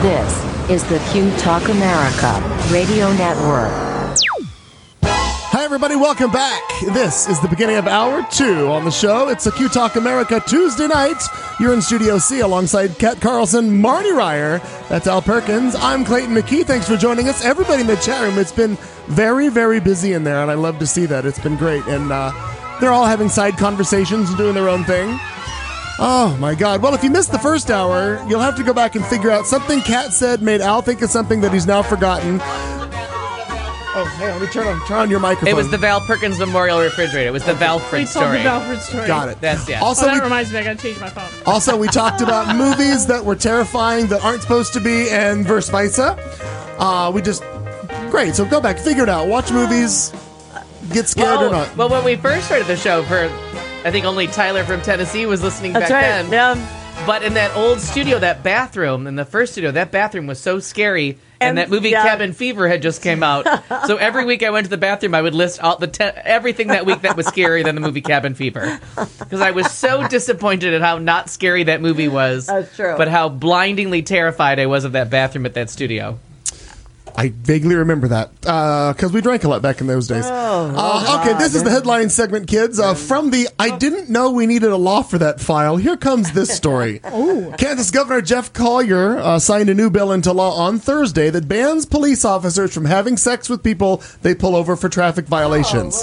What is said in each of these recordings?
This is the Q Talk America Radio Network. Hi, everybody. Welcome back. This is the beginning of Hour 2 on the show. It's a Q Talk America Tuesday night. You're in Studio C alongside Kat Carlson, Marty Ryer. That's Al Perkins. I'm Clayton McKee. Thanks for joining us. Everybody in the chat room, it's been very, very busy in there, and I love to see that. It's been great. And they're all having side conversations and doing their own thing. Oh, my God. Well, if you missed the first hour, you'll have to go back and figure out something Kat said made Al think of something that he's now forgotten. Oh, hey, let me turn on your microphone. It was the Val Perkins Memorial Refrigerator. It was the Valfrid story. We told the Valfrid story. Got it. That's, yeah. Also, that reminds me, I gotta change my phone. Also, we talked about movies that were terrifying that aren't supposed to be, and vice versa. Great, so go back, figure it out. Watch movies, get scared or not. Well, when we first started the show, I think only Tyler from Tennessee was listening back then. Yeah. But in that old studio, that bathroom, in the first studio, that bathroom was so scary. And that movie Cabin Fever had just came out. So every week I went to the bathroom, I would list all everything that week that was scarier than the movie Cabin Fever. Because I was so disappointed at how not scary that movie was. That's true. But how blindingly terrified I was of that bathroom at that studio. I vaguely remember that because we drank a lot back in those days. Okay, this is the headline segment, kids. From the I didn't know we needed a law for that file, here comes this story. Kansas Governor Jeff Colyer signed a new bill into law on Thursday that bans police officers from having sex with people they pull over for traffic violations.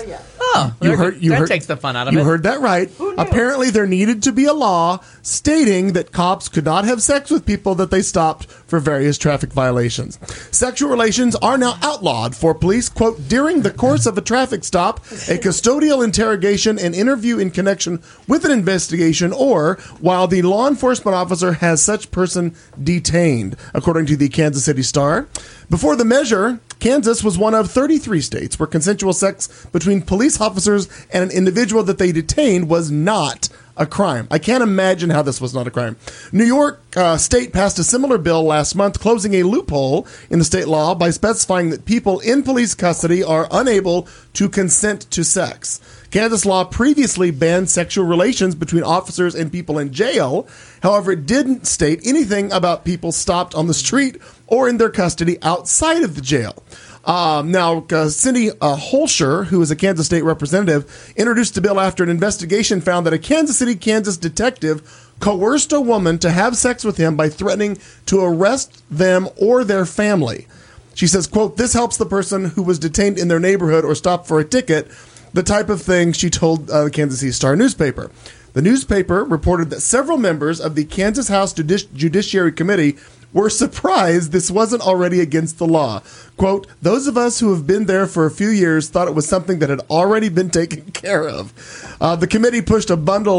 That takes the fun out of it. You heard that right. Apparently, there needed to be a law stating that cops could not have sex with people that they stopped for various traffic violations. Sexual relations are now outlawed for police, quote, during the course of a traffic stop, a custodial interrogation, an interview in connection with an investigation, or while the law enforcement officer has such person detained, according to the Kansas City Star. Before the measure, Kansas was one of 33 states where consensual sex between police officers and an individual that they detained was not a crime. I can't imagine how this was not a crime. New York State passed a similar bill last month, closing a loophole in the state law by specifying that people in police custody are unable to consent to sex. Kansas law previously banned sexual relations between officers and people in jail. However, it didn't state anything about people stopped on the street or in their custody outside of the jail. Now, Cindy Holscher, who is a Kansas state representative, introduced the bill after an investigation found that a Kansas City, Kansas detective coerced a woman to have sex with him by threatening to arrest them or their family. She says, quote, this helps the person who was detained in their neighborhood or stopped for a ticket, the type of thing she told the Kansas City Star newspaper. The newspaper reported that several members of the Kansas House Judiciary Committee were surprised this wasn't already against the law. Quote, those of us who have been there for a few years thought it was something that had already been taken care of. The committee pushed to bundle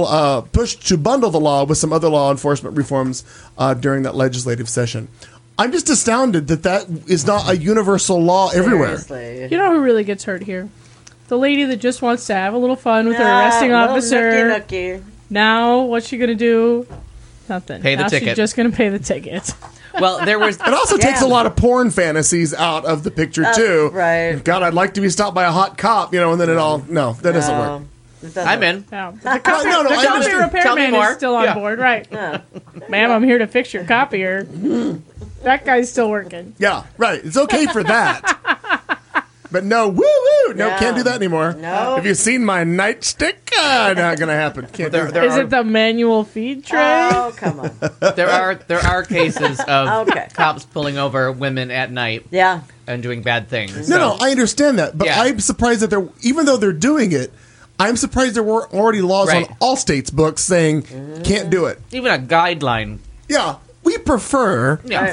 the law with some other law enforcement reforms during that legislative session. I'm just astounded that is not a universal law everywhere. Seriously. You know who really gets hurt here? The lady that just wants to have a little fun with her arresting officer. Nookie. Now, what's she going to do? Nothing. Pay the now ticket. She's just going to pay the ticket. Well, there was... It also takes a lot of porn fantasies out of the picture, too. Right. God, I'd like to be stopped by a hot cop, and then it all... No, that doesn't work. I'm in. No. The No, copy I understand. repairman is still on board, right? Yeah. Ma'am, I'm here to fix your copier. That guy's still working. Yeah, right. It's okay for that. But no, woo-woo. No, can't do that anymore. No. Have you seen my nightstick? Not going to happen. Can't do that. Is it the manual feed tray? Oh, come on. There are cases of Okay. cops pulling over women at night Yeah. and doing bad things. No, I understand that. But Yeah. I'm surprised that even though they're doing it, I'm surprised there weren't already laws Right. on all states' books saying can't do it. Even a guideline. Yeah, we prefer... Yeah.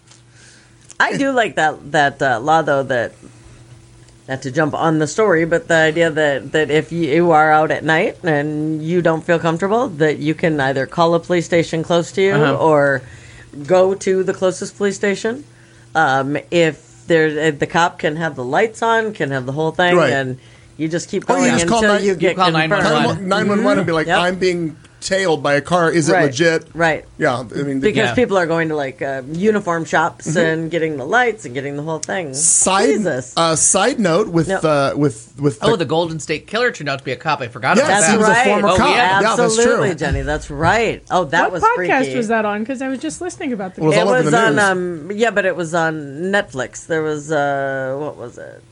I do like that law, though, that, not to jump on the story, but the idea that if you are out at night and you don't feel comfortable, that you can either call a police station close to you or go to the closest police station. If the cop can have the lights on, can have the whole thing, Right. and you just keep Or you going just call until you get call confirmed. 911. 911 and be like, Yep. I'm being tailed by a car, is it Right. legit? Right. Yeah, I mean, Because Yeah. people are going to like uniform shops Mm-hmm. and getting the lights and getting the whole thing. side note with Yep. with Oh, the Golden State Killer turned out to be a cop. I forgot Yes, about That's he that. was a right. former Oh, cop. yeah. Yeah, that's Absolutely, true. Jenny. That's right. Oh, that What was podcast freaky. was that on? Because I was just listening about the. Well, It all over was the on, news. yeah, but it was on Netflix. There was, what was it?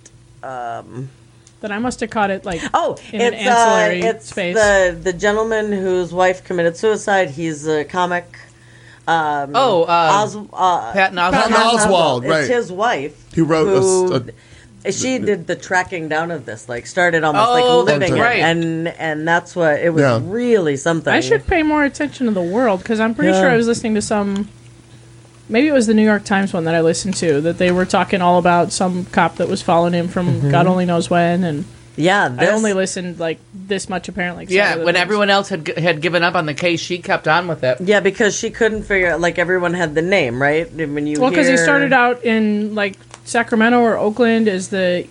That I must have caught it like. Oh, in an ancillary it's space. the gentleman whose wife committed suicide. He's a comic. Patton Patton Oswalt. Oswalt, right. It's his wife Who wrote she did the tracking down of this, like started almost like Oh, living that's it, right. and that's what it was Yeah. really something. I should pay more attention to the world because I'm pretty Yeah. sure I was listening to some. Maybe it was the New York Times one that I listened to that they were talking all about some cop that was following him from Mm-hmm. God only knows when, and Yeah, I this, only listened like this much apparently. 'cause Yeah, other when things. everyone else had given up on the case, she kept on with it. yeah, because she couldn't figure out, like everyone had the name, right? And when you Well, because he hear- started out in like Sacramento or Oakland as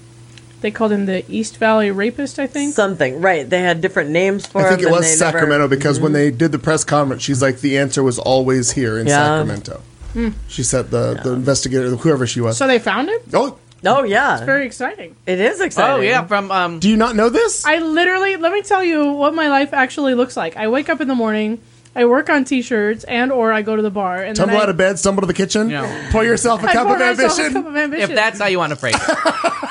they called him the East Valley Rapist, I think. something, right? They had different names for him. I think it and was they never- Sacramento because when they did the press conference, she's like, the answer was always here in Yeah. Sacramento. She said the investigator, whoever she was. So they found him. Oh, Oh yeah, Very exciting. it is exciting. Oh yeah, from do you not know this? I literally, let me tell you what my life actually looks like. I wake up in the morning, I work on T-shirts, and or I go to the bar, and Tumble then out of bed, stumble to the kitchen, Yeah. pour yourself a I cup pour of myself a ambition. cup of ambition. if that's how you want to phrase it.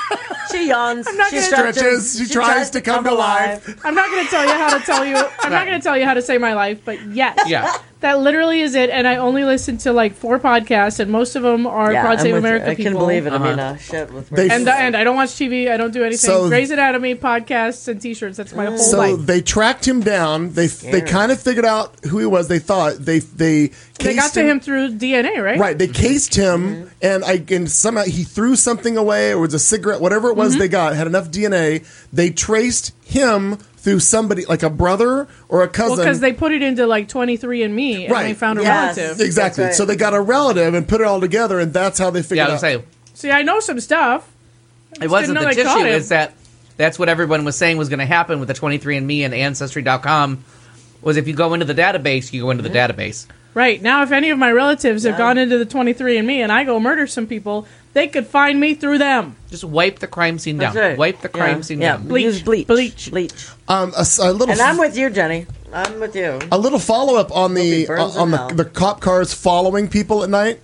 She yawns. not She gonna- stretches. She tries to come to life. I'm not going to tell you how to tell you. I'm not going to tell you how to say my life, but yes, Yeah. that literally is it. And I only listen to like 4 podcasts, and most of them are Yeah, Pod I'm Save with you. America I people. can believe it. I mean, Uh-huh. shit. With They- And I don't watch TV. I don't do anything. So- Grey's Anatomy, podcasts, and T-shirts. That's my whole So life. they tracked him down. They kind of figured out who he was. They thought they They cased got to him through DNA, right? Right, they cased him, and somehow he threw something away, or it was a cigarette, whatever it was they got, had enough DNA. They traced him through somebody, like a brother or a cousin. Well, because they put it into like 23andMe, and Right. they found a Yes. relative. exactly. That's right. So they got a relative and put it all together, and that's how they Yeah, figured I out. was say See, I know some stuff. it wasn't know the they caught tissue. him. Is that's what everyone was saying was going to happen with the 23andMe and Ancestry.com. Was if you go into the database, you go into the database. Right. Now, if any of my relatives have gone into the 23andMe and I go murder some people, they could find me through them. Just wipe the crime scene down. That's right. Wipe the crime Yeah. scene Yeah. down. Bleach. Use bleach. Bleach. Bleach. A little. And I'm with you, Jenny. I'm with you. A little follow up on He the burns in on hell. the cop cars following people at night.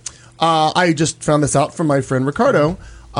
I just found this out from my friend Ricardo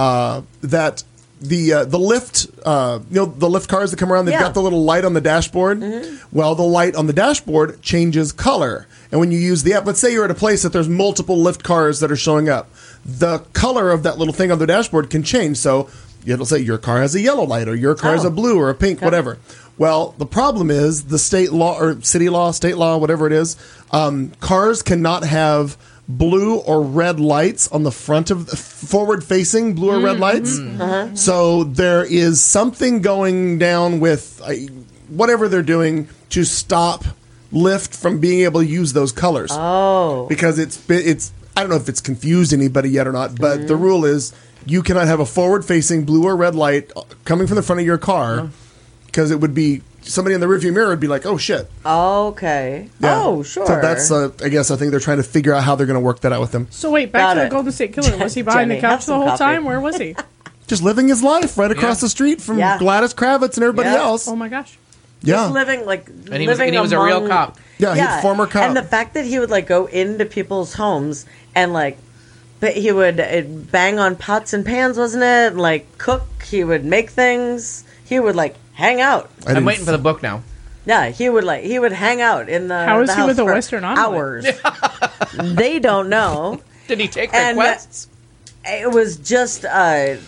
that the lift the lift cars that come around, they've Yeah. got the little light on the dashboard. Well, the light on the dashboard changes color, and when you use the app, let's say you're at a place that there's multiple lift cars that are showing up, the color of that little thing on the dashboard can change. So it'll say your car has a yellow light, or your car has a blue or a pink, whatever. Well, the problem is the state law or city law, state law, whatever it is, cars cannot have blue or red lights on the front of the forward-facing blue or red lights. So there is something going down with whatever they're doing to stop Lyft from being able to use those colors. Oh. Because it's I don't know if it's confused anybody yet or not, but the rule is you cannot have a forward-facing blue or red light coming from the front of your car, because it would be somebody in the rearview mirror would be like, "Oh shit." Okay. Yeah. Oh, sure. So that's I guess I think they're trying to figure out how they're going to work that out with him. So wait, back Got to the it. Golden State Killer. Was he behind Jenny, the have couch the some whole coffee. time? Where was he? Just living his life right across Yeah. the street from Yeah. Gladys Kravitz and everybody Yeah. else. Oh my gosh. Yeah. Just living like And he was living a real among- cop. Yeah, he's a former cop. And the fact that he would like go into people's homes and like, but he would bang on pots and pans, wasn't it? And, like cook. He would make things. He would like hang out. I'm waiting for the book now. Yeah, he would hang out in the. How is the he house with a for Western omelet? hours? They don't know. Did he take And, requests? It was just. I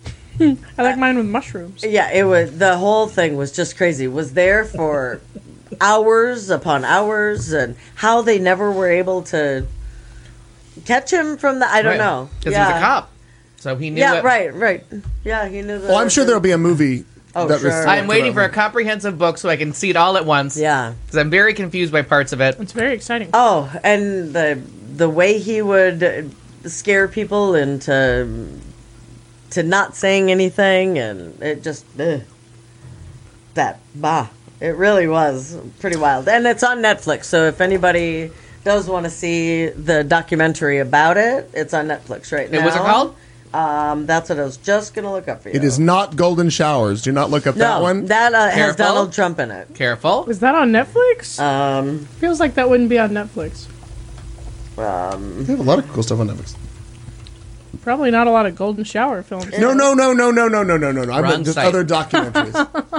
like mine with mushrooms. Yeah, it was the whole thing was just crazy. Was there for hours upon hours, and how they never were able to catch him from the. I don't know. Because yeah. he's a cop. So he knew Yeah, it. right. Yeah, he knew. Well, I'm sure there'll be a movie. Oh, that sure. reflects I'm waiting for a that. comprehensive book so I can see it all at once. Yeah. Because I'm very confused by parts of it. It's very exciting. Oh, and the way he would scare people into not saying anything, and it just It really was pretty wild. And it's on Netflix, so if anybody does want to see the documentary about it, it's on Netflix right now. And what's it called? That's what I was just going to look up for you. It is not Golden Showers. Do not look up that one. That has Careful. Donald Trump in it. Careful. Is that on Netflix? Um, Feels like that wouldn't be on Netflix. They have a lot of cool stuff on Netflix. Probably not a lot of golden shower films. No. I meant just site. other documentaries.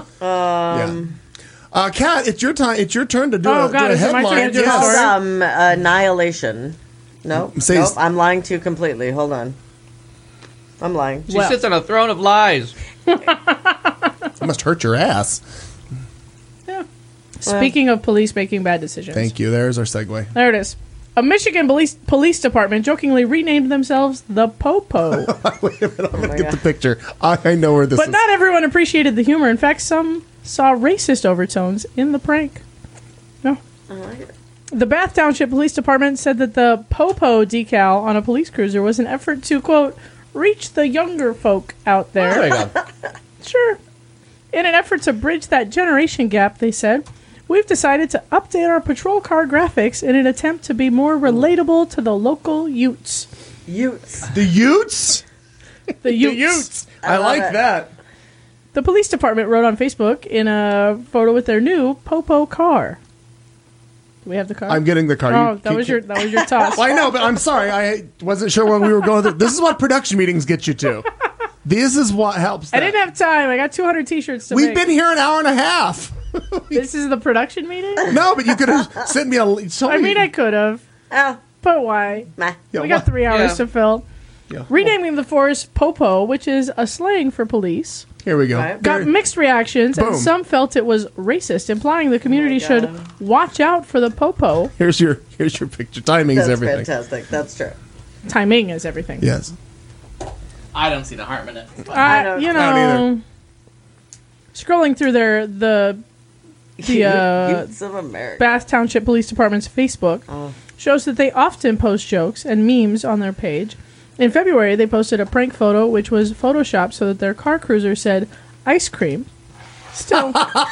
Kat, it's your time. It's your turn to do Oh, a, God, do a is it my turn headline. to do a Yes. story? Annihilation. Nope. Say- Nope. I'm lying to you completely. Hold on. I'm lying. She sits on a throne of lies. It must hurt your ass. Yeah. Speaking of police making bad decisions. Thank you. There's our segue. There it is. A Michigan police department jokingly renamed themselves the Popo. Wait a minute. I'm going to get the picture. I know where this But is. not everyone appreciated the humor. In fact, some saw racist overtones in the prank. No. The Bath Township Police Department said that the Popo decal on a police cruiser was an effort to, quote, reach the younger folk out there. There you go. Sure. In an effort to bridge that generation gap, they said, we've decided to update our patrol car graphics in an attempt to be more relatable to the local Utes. Utes. The Utes? The Utes. I love like it. that. The police department wrote on Facebook in a photo with their new Popo car. Do we have the car? I'm getting the card. Oh, You- that was your toss. Well, I know, but I'm sorry. I wasn't sure when we were going through. This is what production meetings get you to. This is what helps. I that. didn't have time. I got 200 T-shirts to We've make. been here an hour and a half. This is the production meeting? No, but you could have sent me a. So I mean, I could have, Oh, but why? meh. Yeah, We got 3 hours Yeah. to fill. Yeah. Renaming the force Popo, which is a slang for police, Here we go. Right. got Here- mixed reactions, Boom. and some felt it was racist, implying the community should watch out for the Popo. Here's your picture. Timing is That's everything. fantastic. That's true. Timing is everything. Yes. I don't see the harm in it. I don't- You I don't know, scrolling through the Utes of America. Bath Township Police Department's Facebook shows that they often post jokes and memes on their page. In February, they posted a prank photo, which was photoshopped so that their car cruiser said ice cream. Still,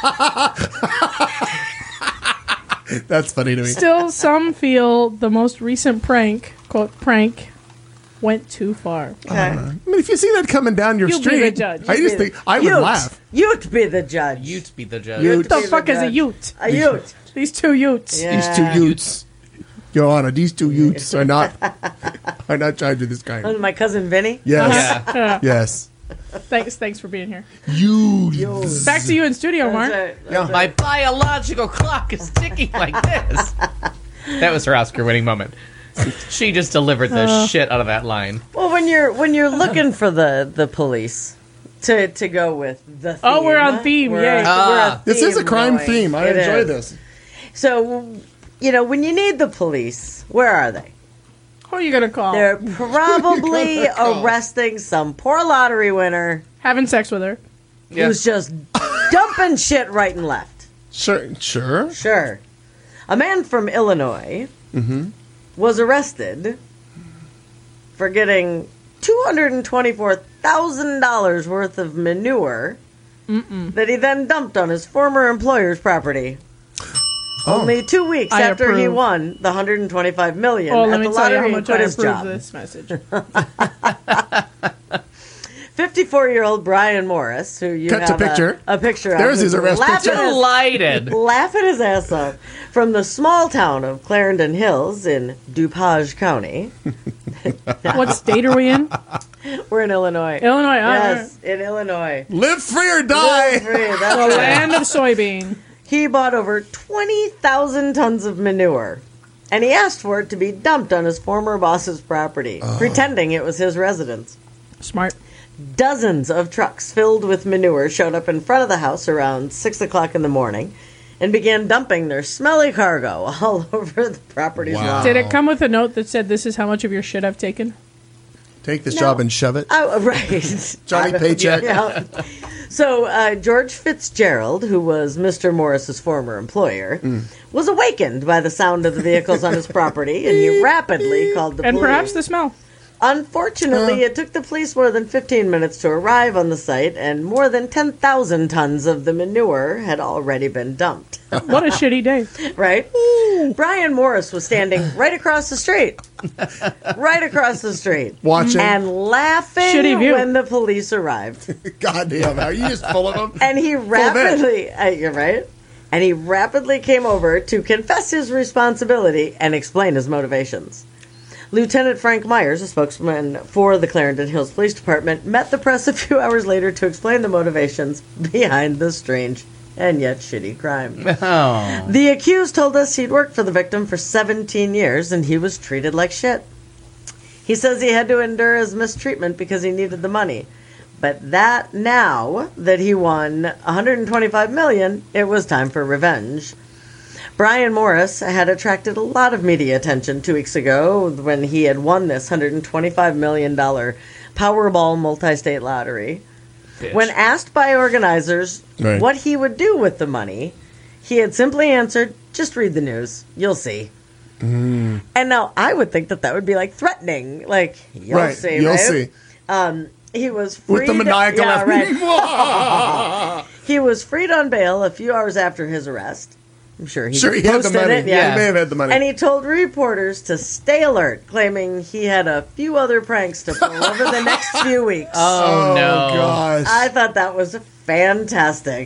That's funny to me. still, some feel the most recent prank, quote, prank, went too far. Okay. I mean, if you see that coming down your You be street, the judge. I just think I would Ute. laugh. Ute be the judge. Utes be the judge. Utes. What the Be fuck the is a judge. Ute? A Ute. These 2 Utes. Yeah. These two Utes, Your Honor, these two Utes are not charged with this crime. Oh, my cousin Vinny. Yes, Yeah. yes. Thanks for being here. Utes. Back to you in studio, That's Mark. right. Yeah. My biological clock is ticking like this. That was her Oscar-winning moment. She just delivered the shit out of that line. Well, when you're looking for the police to go with the theme. Oh, we're on theme, We're yay. a This is a theme crime going. theme. I It enjoy is. this. So, when you need the police, where are they? Who are you gonna call? They're probably call? arresting some poor lottery winner Having sex with her. Yeah. who's just dumping shit right and left. Sure. Sure. A man from Illinois was arrested for getting $224,000 worth of manure that he then dumped on his former employer's property. Only 2 weeks I after he approve. won the $125 million Oh, at let the me tell you how lottery and much quit I his approve job. this message. 54-year-old Brian Morris, who you Cut to have picture. a picture of. There's his who's arrest laughing picture. his- Delighted. laughing his ass off from the small town of Clarendon Hills in DuPage County. What state are we in? We're in Illinois. Illinois. Yes, in Illinois. Live free or die. Free, that's The right. land of soybean. He bought over 20,000 tons of manure, and he asked for it to be dumped on his former boss's property, pretending it was his residence. Smart. Dozens of trucks filled with manure showed up in front of the house around 6 o'clock in the morning and began dumping their smelly cargo all over the property's Wow. lawn. Did it come with a note that said, "This is how much of your shit I've taken"? Take this job and shove it. Oh, right. Johnny Paycheck. Yeah. So George Fitzgerald, who was Mr. Morris's former employer, was awakened by the sound of the vehicles on his property, and he rapidly called the And police. perhaps the smell. Unfortunately, it took the police more than 15 minutes to arrive on the site, and more than 10,000 tons of the manure had already been dumped. What a shitty day. Right? Brian Morris was standing right across the street. Right across the street. Watching. And laughing Shitty view. when the police arrived. God damn, are you just full of them? And he rapidly, you're right. And he rapidly came over to confess his responsibility and explain his motivations. Lieutenant Frank Myers, a spokesman for the Clarendon Hills Police Department, met the press a few hours later to explain the motivations behind the strange and yet shitty crime. Oh. The accused told us he'd worked for the victim for 17 years and he was treated like shit. He says he had to endure his mistreatment because he needed the money. But that now that he won $125 million, it was time for revenge. Brian Morris had attracted a lot of media attention 2 weeks ago when he had won this $125 million Powerball multi-state lottery. Bitch. When asked by organizers Right. what he would do with the money, he had simply answered, "Just read the news. You'll see." And now I would think that would be like threatening. Like, you'll Right, see, you'll right? see. He was freed. With the maniacal yeah, laugh. right. He was freed on bail a few hours after his arrest. I'm sure he Sure, he had the posted money. it. Yeah, Yeah. he may have had the money. And he told reporters to stay alert, claiming he had a few other pranks to pull over the next few weeks. Oh, no. gosh. I thought that was fantastic.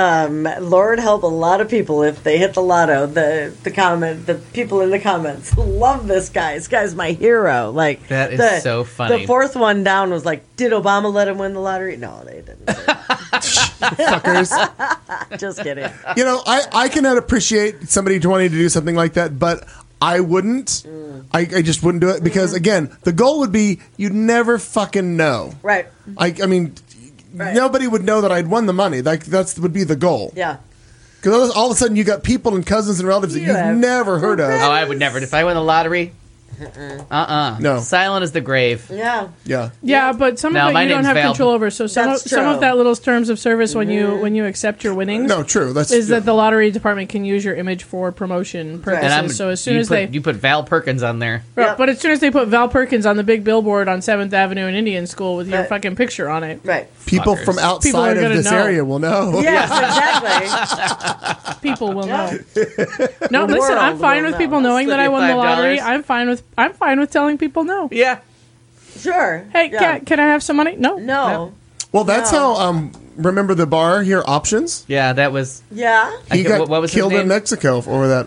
Lord help a lot of people if they hit the lotto. The people in the comments love this guy. This guy's my hero. Like, That is so funny. The fourth one down was like, did Obama let him win the lottery? No, they didn't. Fuckers. Just kidding. You know, I cannot appreciate somebody wanting to do something like that, but I wouldn't. I just wouldn't do it because, again, the goal would be you'd never fucking know. Right. I mean, Right. nobody would know that I'd won the money. Like that would be the goal. Yeah. Because all of a sudden you got people and cousins and relatives that You you've have never heard of. Oh, I would never. If I win the lottery, No. silent as the grave. Yeah. Yeah. Yeah, but some No, of my it you don't name's have Val. control over. So some That's of true. that little terms of service when you accept your winnings No, true. That's is that the lottery department can use your image for promotion purposes. So as soon as you put Val Perkins on there. Yep. but as soon as they put Val Perkins on the big billboard on 7th Avenue in Indian School with your Right. fucking picture on it, Right. people Fuckers. from People outside are of gonna this know. area will know. Yes, exactly. people will know. The No, listen, I'm world fine will with people know. knowing that I won the $75. lottery. I'm fine with telling people no. Yeah. Sure. Hey, Yeah. can I have some money? No. No. Well, that's No. how. Remember the bar here, Options? Yeah, that was. Yeah. He got what was his killed name? in Mexico over that.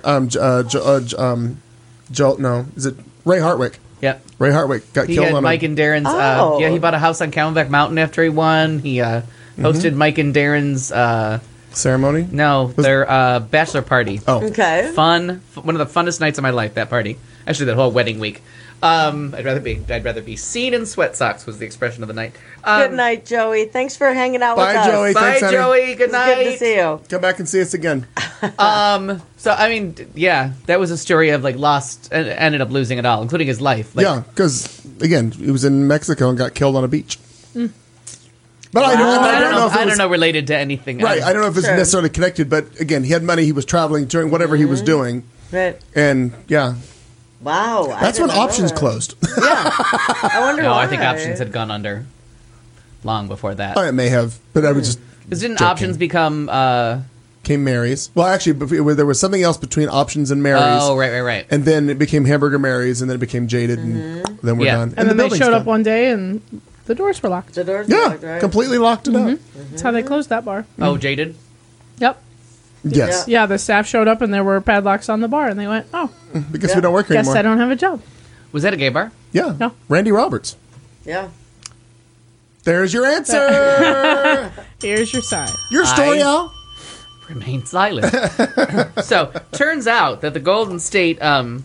No, is it Ray Hartwick? Yeah. Ray Hartwick got He killed had on Mike a, and Darren's. Oh. Yeah, he bought a house on Camelback Mountain after he won. He hosted Mike and Darren's. ceremony. Their bachelor party. Oh, Okay. Fun. One of the funnest nights of my life. That party. Actually, that whole wedding week. I'd rather be seen in sweat socks was the expression of the night. Good night, Joey. Thanks for hanging out with Bye, us. Joey. Bye, Thanks, honey. Joey. Good It's night. good to see you. come back and see us again. So I mean, yeah, that was a story of like lost and ended up losing it all, including his life. Like, Yeah, because again, he was in Mexico and got killed on a beach. But I I don't know if it I was don't know related to anything. right. I don't know if it's Sure. necessarily connected, but again, he had money. He was traveling during whatever he was doing, Right. and yeah, Wow. that's when Options closed. I wonder No, why. I think Options had gone under long before that. It may have, but I was just Because didn't joking. Options become? came Mary's. Well, actually, there was something else between Options and Mary's. Oh, right. And then it became Hamburger Mary's, and then it became Jaded, and then we're Yeah. done. And then the they building's showed up done. one day and the doors were locked. The doors Yeah, locked, right? completely locked it up. That's how they closed that bar. Oh, Jaded. Yep. Yes, Yeah, the staff showed up and there were padlocks on the bar, and they went, "Oh, because we don't work guess anymore. I don't have a job." Was that a gay bar? Yeah, No. Randy Roberts. Yeah. There's your answer. Here's your sign. Your story, I- Al. Remain silent. So, turns out that the Golden State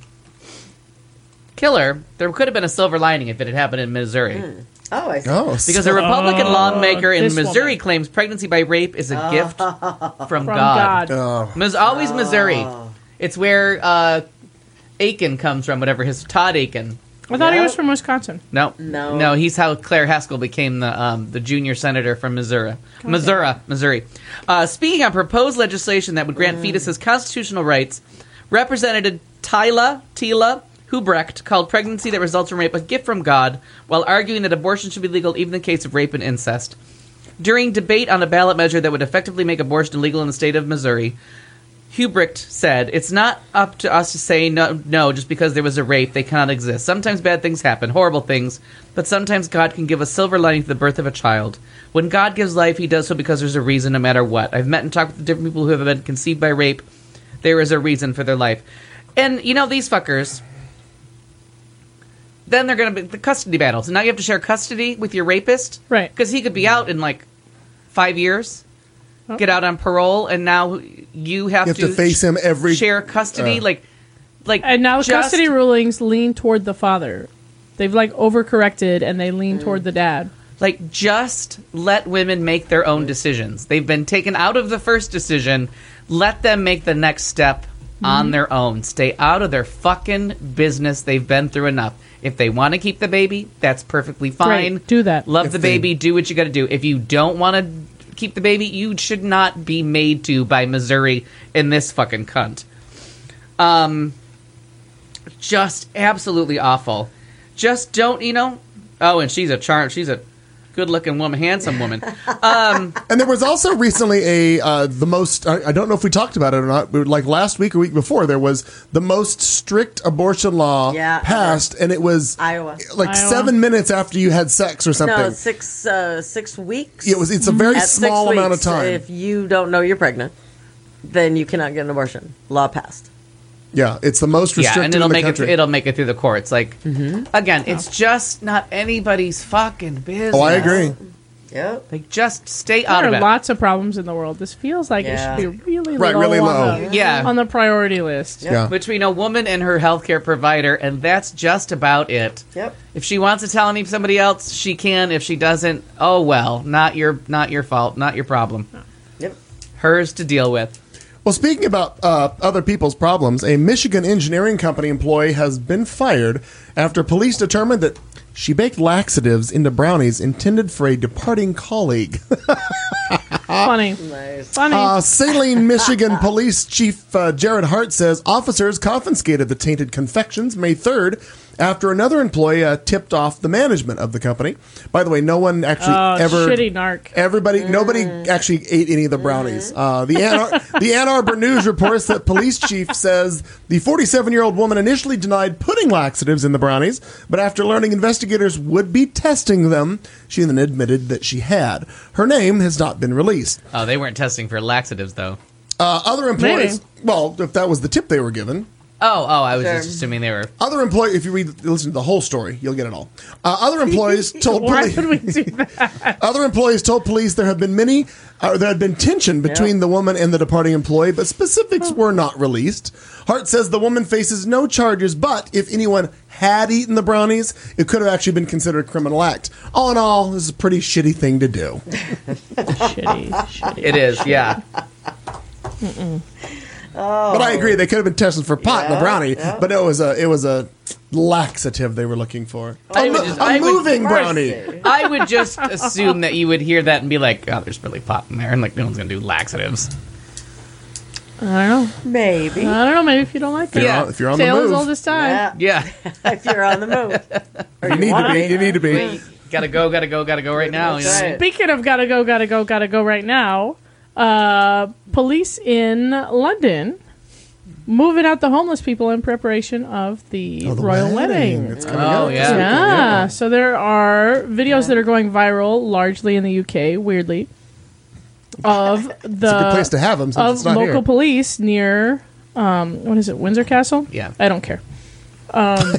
killer, there could have been a silver lining if it had happened in Missouri. Oh, I see. Oh, Because a Republican lawmaker in this Missouri woman. claims pregnancy by rape is a gift from From God. God. Always Missouri. It's where Aiken comes from, whatever his Todd Aiken. I thought he Yep. was from Wisconsin. No, No. He's how Claire Haskell became the junior senator from Missouri. Missouri. Speaking on proposed legislation that would grant fetuses constitutional rights, Representative Tila Hubrecht called pregnancy that results from rape a gift from God, while arguing that abortion should be legal even in the case of rape and incest. During debate on a ballot measure that would effectively make abortion illegal in the state of Missouri, Hubrecht said, "It's not up to us to say no just because there was a rape. They cannot exist. Sometimes bad things happen, horrible things, but sometimes God can give a silver lining to the birth of a child. When God gives life, he does so because there's a reason no matter what. I've met and talked with different people who have been conceived by rape. There is a reason for their life." And, these fuckers, then they're going to be the custody battles. And now you have to share custody with your rapist. Right. Because he could be out in, 5 years, get out on parole, and now you have to face him every... share custody. And now custody rulings lean toward the father. They've, overcorrected, and they lean toward the dad. Just let women make their own decisions. They've been taken out of the first decision. Let them make the next step on their own. Stay out of their fucking business. They've been through enough. If they want to keep the baby, that's perfectly fine. Great. Do that. Love the baby. Do what you got to do. If you don't want to keep the baby, you should not be made to by Missouri in this fucking cunt. Just absolutely awful. Just don't, Oh, and she's a good-looking woman, handsome woman. And there was also recently I don't know if we talked about it or not, but last week or week before, there was the most strict abortion law passed, and it was Iowa. 7 minutes after you had sex or something. No, 6 weeks. It's a very small amount of time. If you don't know you're pregnant, then you cannot get an abortion. Law passed. Yeah, it's the most restricted and in the country. It'll make it through the courts. Again, it's just not anybody's fucking business. Oh, I agree. Yep. Just stay out of it. There are lots of problems in the world. This feels like it should be really low, really low. On the priority list. Yep. Yeah. Between a woman and her healthcare provider, and that's just about it. Yep. If she wants to tell somebody else, she can. If she doesn't, oh well, not your fault, not your problem. Yep. Hers to deal with. Well, speaking about other people's problems, a Michigan engineering company employee has been fired after police determined that she baked laxatives into brownies intended for a departing colleague. Funny. Nice. Funny. Saline, Michigan Police Chief Jared Hart says officers confiscated the tainted confections May 3rd after another employee tipped off the management of the company. By the way, no one actually ever... Shitty narc. Nobody actually ate any of the brownies. The Ann Arbor News reports that police chief says the 47-year-old woman initially denied putting laxatives in the brownies, but after learning investigators would be testing them, she then admitted that she had. Her name has not been released. Oh, they weren't testing for laxatives, though. Other employees... Maybe. Well, if that was the tip they were given... Oh, I was just assuming they were... Other employees, if you listen to the whole story, you'll get it all. Other employees told Why police... would we do that? Other employees told police there had been tension between the woman and the departing employee, but specifics were not released. Hart says the woman faces no charges, but if anyone had eaten the brownies, it could have actually been considered a criminal act. All in all, this is a pretty shitty thing to do. Shitty. It is, yeah. But I agree, they could have been tested for pot in the brownie, but it was a laxative they were looking for. A moving brownie. I would just assume that you would hear that and be like, oh, there's really pot in there, and no one's going to do laxatives. I don't know. Maybe. I don't know. Maybe if you don't like it. Yeah. If you're on the Tale as move, old as time. Yeah. If you're on the move. Or you need to be. Wait, gotta go right now. That's right. Speaking of gotta go right now, police in London moving out the homeless people in preparation of the royal wedding. It's coming Oh, up. yeah. Yeah, so there are videos that are going viral, largely in the UK, weirdly, of It's a good place to have them since of it's not local here. police near what is it, Windsor Castle? Yeah. I don't care. I'm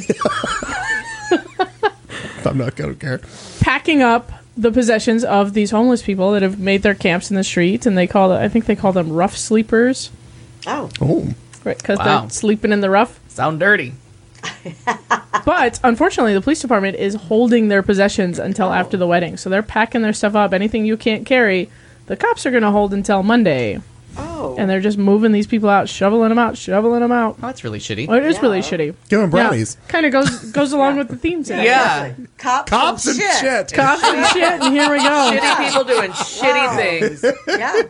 not going to care. Packing up the possessions of these homeless people that have made their camps in the streets, and I think they call them rough sleepers, Oh. right? Because Wow. they're sleeping in the rough. Sound dirty. But unfortunately, the police department is holding their possessions until after the wedding, so they're packing their stuff up. Anything you can't carry, the cops are going to hold until Monday, Oh. and they're just moving these people out, shoveling them out. Oh, that's really shitty. Well, it is really shitty. Give them brownies. Yeah, kind of goes along with the theme today. Yeah. Cops and shit. Cops and shit, and here we go. Shitty people doing shitty things. Yeah.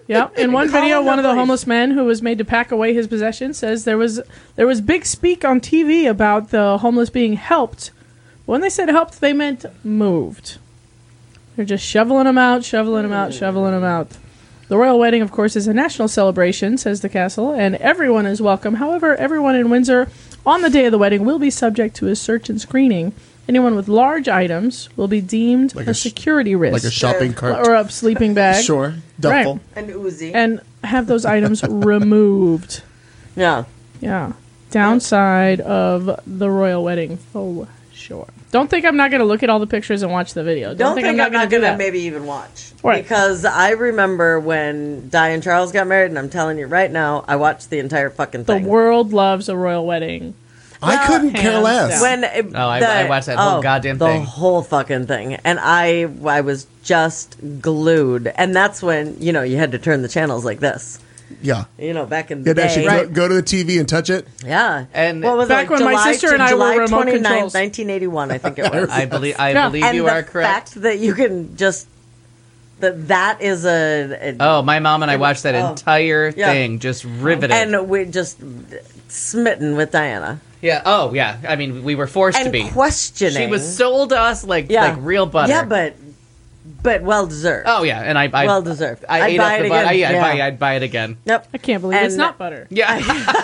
Yep. In one Call video, the one of the police. homeless men who was made to pack away his possessions says there was big speak on TV about the homeless being helped. When they said helped, they meant moved. They're just shoveling them out, shoveling them out, shoveling them out. The royal wedding, of course, is a national celebration, says the castle, and everyone is welcome. However, everyone in Windsor on the day of the wedding will be subject to a search and screening. Anyone with large items will be deemed Like a a sh- security risk. Like a shopping cart. or a sleeping bag. Sure. Duffel. Right. And Uzi. And have those items removed. yeah. Yeah. Downside of the royal wedding. Oh, sure. Don't think I'm not going to look at all the pictures and watch the video. Don't think I'm not gonna going do to that. maybe even watch. Right. Because I remember when Di and Charles got married, and I'm telling you right now, I watched the entire fucking The thing. world loves a royal wedding. I couldn't care hands less. down. When I watched that whole goddamn thing. The whole fucking thing. And I was just glued. And that's when, you had to turn the channels like this. Yeah. Back in You the had to actually day. go to the TV and touch it. Yeah. And what was back it, when my July sister to and I were July remote 29th, controls. 1981, I think it was. I believe and you the are correct. fact that you can just... That is a Oh, my mom and I watched that entire Yeah. thing, just riveted. and we're just smitten with Diana. yeah. Oh, yeah. I mean, we were forced to And be. questioning. She was sold to us like real butter. Yeah, but well deserved. Oh yeah, and I well deserved. I I'd ate buy up it the butter. again. Yeah, Yeah. I'd buy it again. Yep. I can't believe it's And- not butter. Yeah.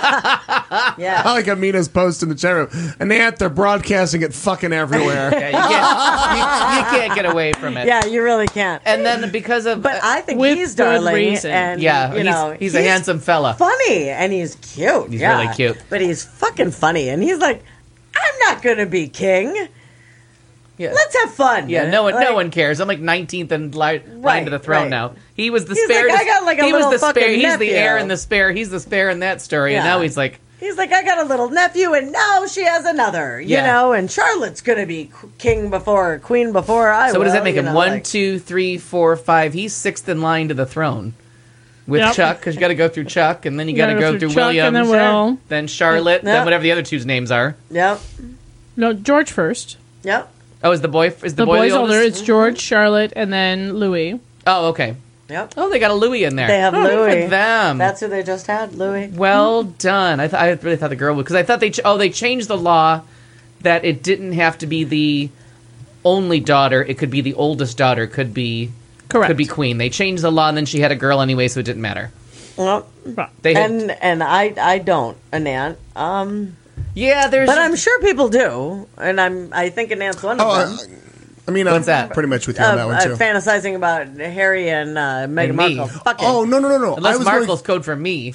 Yeah. I like Amina's post in the chat room. And they're broadcasting it fucking everywhere. Yeah, you can't get away from it. Yeah, you really can't. And then because of But I think With he's good darling, reason. and yeah, he's a handsome fella. funny, and he's cute. He's yeah. really cute. But he's fucking funny, and he's like, I'm not gonna be king. Yeah. Let's have fun. Yeah, no Like, one cares. I'm like 19th in line to the throne right. now. He was the He's spare. like, I got like a he was little the spare. fucking He's the nephew. heir and the spare. He's the spare in that story. And Yeah. now he's like, He's like, I got a little nephew, and now she has another. You Yeah. know, and Charlotte's gonna be queen before I. so what does that will, make you him? know, 1, like- 2, 3, 4, 5. He's 6th in line to the throne. With Yep. Chuck, because you got to go through Chuck, and then you got to go through Chuck William, and then Will. then Charlotte, Yep. then whatever the other two's names are. Yep. No, George first. Yep. Oh, is the boy The boy boy's the older. oldest? It's George, Charlotte, and then Louis. Oh, okay. Yep. Oh, they got a Louis in there. They have oh, good Louis. for them. That's who they just had, Louis. Well done. I really thought the girl would, because I thought they changed the law that it didn't have to be the only daughter. It could be the oldest daughter. Could be queen. They changed the law, and then she had a girl anyway, so it didn't matter. Well, They had, and I don't, Anant. yeah, there's. But I'm sure people do, and I think Anant's one of them. I mean, What's that? Pretty much with you on that one too. Fantasizing about Harry and Meghan And me. Markle. Fucking. Oh no! unless I was Markle's code for me.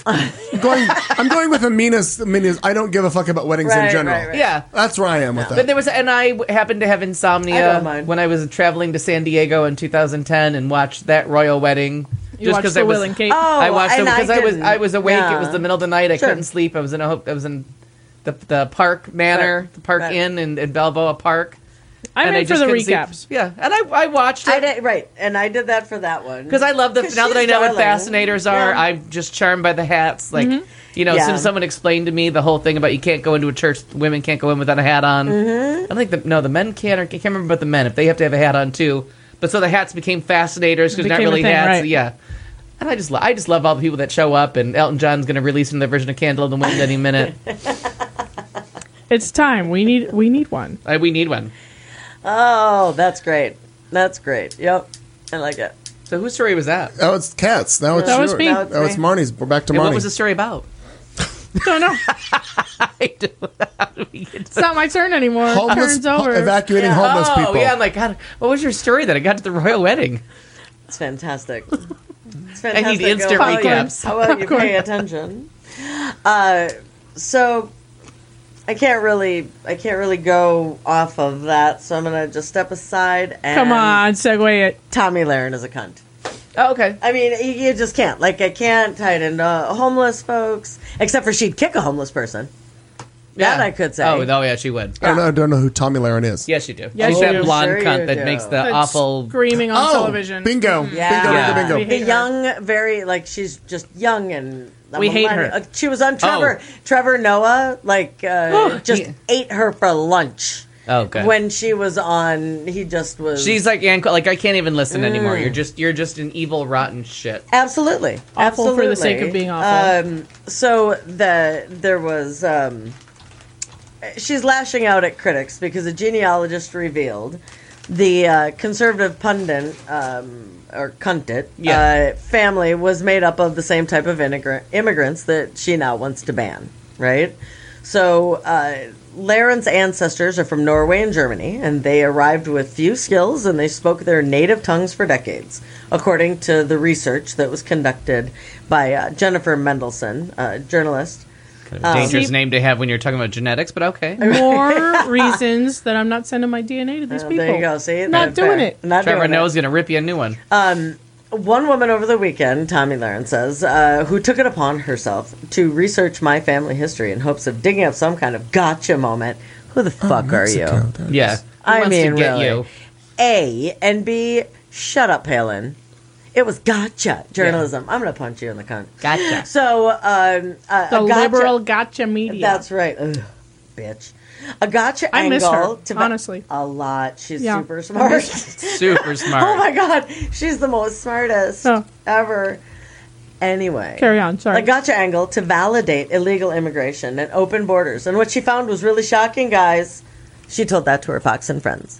I'm going with Amina's. I don't give a fuck about weddings in Right, general. right, right. Yeah. That's where I am with But that. there was, and I happened to have I insomnia don't mind. when I was traveling to San Diego in 2010 and watched that royal wedding. You watched because the I was, Will and Kate. Oh, I watched it and because I was awake. yeah. It was the middle of the night. I Sure. couldn't sleep. I was in the Park Manor, Right. the Park Right. Inn in Balboa Park. I'm and in I for just the couldn't sleep. recaps. Yeah, and I watched I it did, right, and I did that for that one because I love the. 'Cause Now that I she's know what darling. fascinators are, Yeah. I'm just charmed by the hats. Like, as soon Yeah. as someone explained to me the whole thing about you can't go into a church, women can't go in without a hat on. I think the men can't. Or I can't remember about the men if they have to have a hat on too. But so the hats became fascinators because they're not Became a really thing, hats. right. Yeah. And I just love all the people that show up, and Elton John's going to release another version of "Candle in the Wind" any minute. It's time. We need one. We need one. Oh, that's great. That's great. Yep, I like it. So whose story was that? Oh, it's Kat's. Now it's That was yours. me. Now it's Oh, it's me. Marnie's. We're back to And Marnie. what was the story about? Don't know. I don't- how do we get It's not my turn anymore. Homeless, Turn's over. evacuating Yeah. homeless Oh, people. yeah, I'm like, God, what was your story that I got to the royal wedding? It's fantastic. It's I fantastic. need instant How about you- recaps. How about you pay attention? So I can't really go off of that. So I'm gonna just step aside and Come on, segue it. Tommy Lahren is a cunt. Oh, okay. I mean, you just can't. Like, I can't tie it into homeless folks, except for she'd kick a homeless person. That I could say. Oh, yeah, she would. I don't know who Tommy Lahren is. Yes, you do. Yes, She's you that do. blonde Sure cunt you that do. makes the That's awful. screaming on Oh, television. bingo. Yeah. Bingo. We The hate her. young, very, like, she's just young and... We hate her. She was on Trevor Noah, like, just Yeah. ate her for lunch. Oh, okay. When she was on, he just was. She's like, I can't even listen anymore. You're just an evil, rotten shit. Absolutely. Awful Absolutely. for the sake of being awful. So there was. She's lashing out at critics because a genealogist revealed the conservative pundit, or cuntit, family was made up of the same type of immigrants that she now wants to ban, right? So Laren's ancestors are from Norway and Germany, and they arrived with few skills, and they spoke their native tongues for decades, according to the research that was conducted by Jennifer Mendelsohn, a journalist. Kind of a dangerous name to have when you're talking about genetics, but okay. More reasons that I'm not sending my DNA to these people. There you go. See, Not doing it. Trevor Noah's going to rip you a new one. One woman over the weekend, Tommy Laren says, who took it upon herself to research my family history in hopes of digging up some kind of gotcha moment. Who the fuck are you? Yeah. I mean, to get really. you? A, and B, shut up, Palin. It was gotcha journalism. I'm going to punch you in the cunt. Gotcha. So, The gotcha, liberal gotcha media. That's right. Ugh, bitch. A gotcha I angle. miss her, to honestly. A lot. She's Yeah. super smart. Super smart. Oh my god, she's the most smartest Oh. ever. Anyway, Carry on, sorry. a gotcha angle to validate illegal immigration and open borders. And what she found was really shocking, guys. She told that to her Fox and Friends.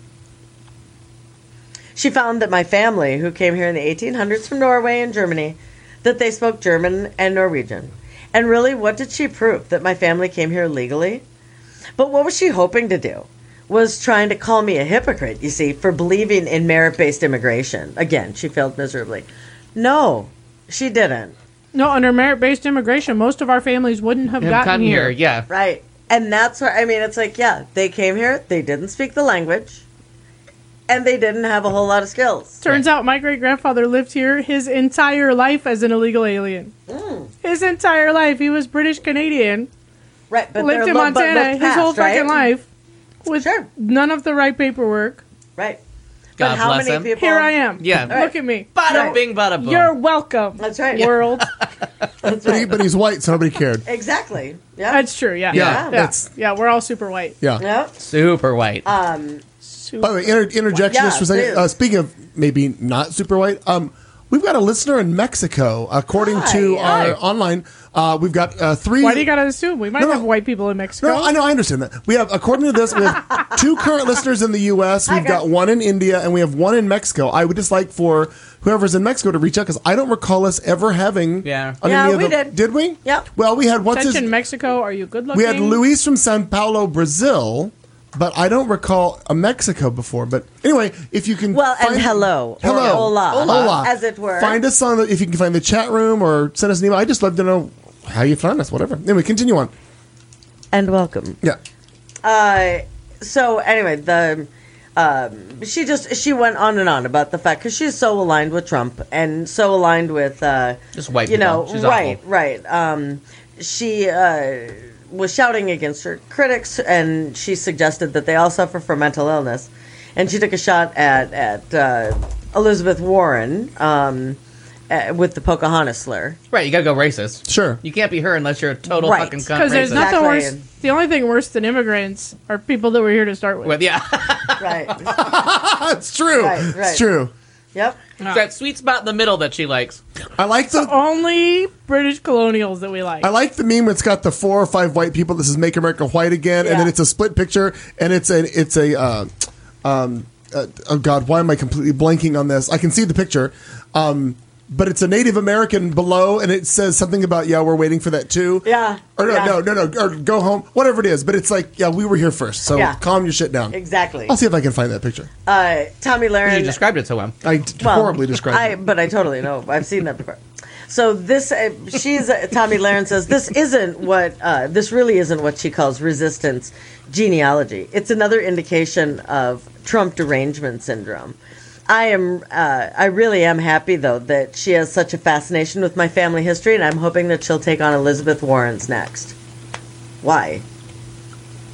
She found that my family, who came here in the 1800s from Norway and Germany, that they spoke German and Norwegian. And really, what did she prove? That my family came here legally? But what was she hoping to do? Was trying to call me a hypocrite, you see, for believing in merit-based immigration. Again, she failed miserably. No, she didn't. No, under merit-based immigration, most of our families wouldn't have gotten here. Yeah. Right. And that's where, I mean, it's like, yeah, they came here, they didn't speak the language, and they didn't have a whole lot of skills. Turns out my great-grandfather lived here his entire life as an illegal alien. His entire life. He was British-Canadian. Right, but Lived they're in looked Montana his whole past, right? fucking life. With Sure. none of the right paperwork. Right. God But how bless many him. people... Here I am. Yeah. Look at me. Bada bing, bada boom. You're welcome. That's right. World. That's right. But he's white, so nobody cared. Exactly. Yeah. That's true, yeah. Yeah, Yeah, that's- we're all super white. Yeah. Yep. Super white. Super. By the way, interjection Yeah, just for a second. please. Speaking of maybe not super white, we've got a listener in Mexico. According to Hi. our online, we've got 3. Why do you gotta assume? We might No, no. have white people in Mexico. No, I know, I understand that. We have, according to this, we have 2 current listeners in the U.S. We've got 1 in India, and we have 1 in Mexico. I would just like for whoever's in Mexico to reach out because I don't recall us ever having. Yeah. on Yeah, any of we the- did. Did we? Yep. Well, we had what's his. Attention, Mexico, are you good looking? We had Luis from Sao Paulo, Brazil. But I don't recall a Mexico before. But anyway, if you can, Well, and hello. Or hello, hola, as it were. Find us on if you can find the chat room or send us an email. I just love to know how you found us. Whatever. Anyway, continue on. And welcome. Yeah. So anyway, she went on and on about the fact because she's so aligned with Trump and so aligned with Just white you know, people. She's right, awful. right. She was shouting against her critics, and she suggested that they all suffer from mental illness, and she took a shot at Elizabeth Warren with the Pocahontas slur. Right, you gotta go racist. Sure. You can't be her unless you're a total Right. fucking cunt Because there's racist. nothing worse. Exactly. The only thing worse than immigrants are people that were here to start with. Well, yeah. Right. It's true. Right, right. It's true. Yep. That sweet spot in the middle that she likes. I like the Only British colonials that we like. I like the meme. It's got the 4 or 5 white people. This is "Make America White Again," and then Yeah. it's a split picture, and it's a oh God, why am I completely blanking on this? I can see the picture, but it's a Native American below, and it says something about we're waiting for that too. Yeah. Or Yeah. no, or go home, whatever it is. But it's like we were here first, so Yeah. calm your shit down. Exactly. I'll see if I can find that picture. Tommy You Laren. described it so well. I Well, horribly described it. But I totally know. I've seen that before. So this, Tommy Laren says this isn't what this really isn't what she calls resistance genealogy. It's another indication of Trump derangement syndrome. I really am happy though that she has such a fascination with my family history, and I'm hoping that she'll take on Elizabeth Warren's next. Why?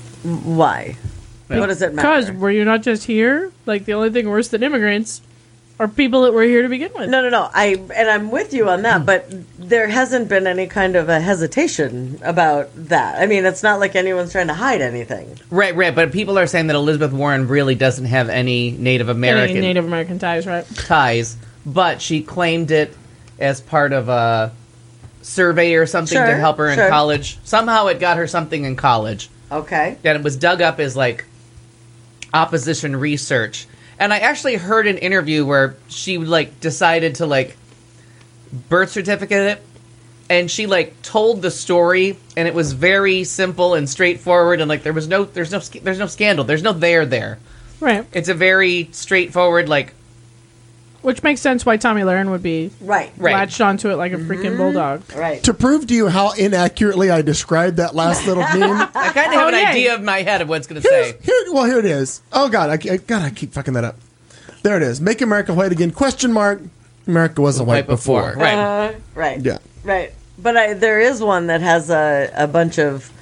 Why? What does it matter? Because were you not just here? Like the only thing worse than immigrants Or people that were here to begin with. No. I'm with you on that, but there hasn't been any kind of a hesitation about that. I mean, it's not like anyone's trying to hide anything. Right. But people are saying that Elizabeth Warren really doesn't have any Native American ties, right? ties, but she claimed it as part of a survey or something to help her in college. Somehow it got her something in college. Okay. And it was dug up as, like, opposition research. And I actually heard an interview where she, like, decided to, like, birth certificate it, and she, like, told the story, and it was very simple and straightforward, and, like, there's no scandal. There's no there. Right. It's a very straightforward, like... Which makes sense why Tommy Lahren would be Right. latched onto it like a freaking bulldog. Right. To prove to you how inaccurately I described that last little meme. I kind of have an idea in my head of what it's going to say. Here it is. Oh, God. I keep fucking that up. There it is. Make America white again. Question mark. America wasn't white before. Right. Right. Yeah. Right. But there is one that has a bunch of